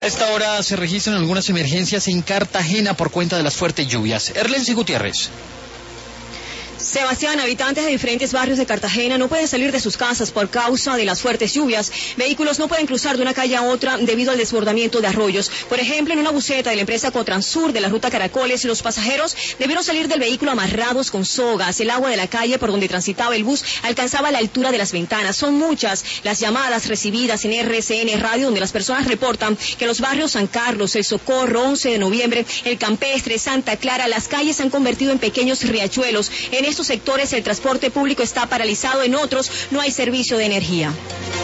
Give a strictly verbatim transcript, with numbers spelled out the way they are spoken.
esta hora se registran algunas emergencias en Cartagena por cuenta de las fuertes lluvias. Erlensi Gutiérrez. Sebastián, habitantes de diferentes barrios de Cartagena no pueden salir de sus casas por causa de las fuertes lluvias. Vehículos no pueden cruzar de una calle a otra debido al desbordamiento de arroyos. Por ejemplo, en una buseta de la empresa Cotransur de la ruta Caracoles, los pasajeros debieron salir del vehículo amarrados con sogas. El agua de la calle por donde transitaba el bus alcanzaba la altura de las ventanas. Son muchas las llamadas recibidas en R C N Radio donde las personas reportan que los barrios San Carlos, El Socorro, once de noviembre, El Campestre, Santa Clara, las calles se han convertido en pequeños riachuelos. En estos sectores el transporte público está paralizado, en otros no hay servicio de energía.